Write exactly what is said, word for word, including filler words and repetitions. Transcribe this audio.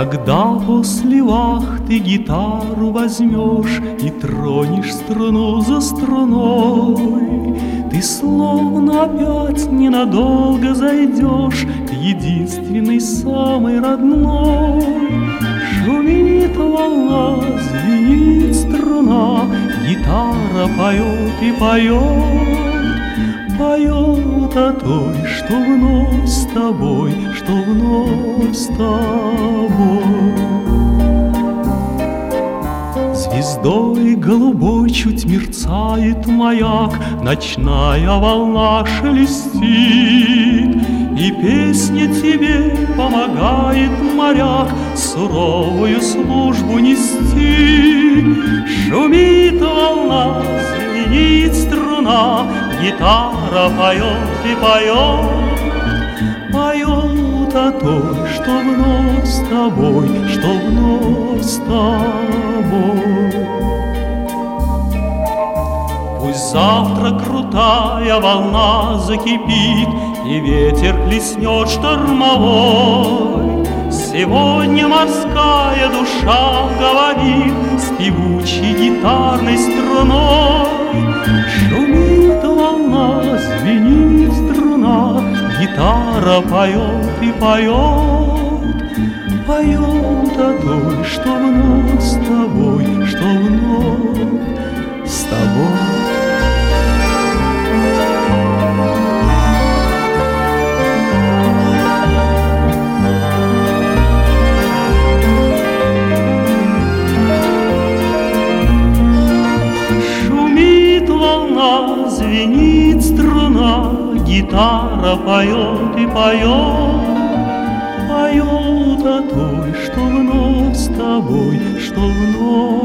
Когда после вахты гитару возьмешь и тронешь струну за струной, ты словно опять ненадолго зайдешь к единственной, самой родной. Шумит волна, звенит струна, гитара поет и поет, поет о той, что вновь с тобой, что вновь с тобой. Звездой голубой чуть мерцает маяк, ночная волна шелестит, и песня тебе помогает, моряк, суровую службу нести. Шумит волна, звенит струна, гитара поет и поет, поет о той, что вновь с тобой, что вновь с тобой. Пусть завтра крутая волна закипит, и ветер плеснет штормовой, сегодня морская душа говорит с певучей гитарной струной. Шумит волна, звенит струна, гитара поет и поет, поет о той, что вновь с тобой, что вновь с тобой. Звенит струна, гитара поет и поет, поет о той, что вновь с тобой, что вновь.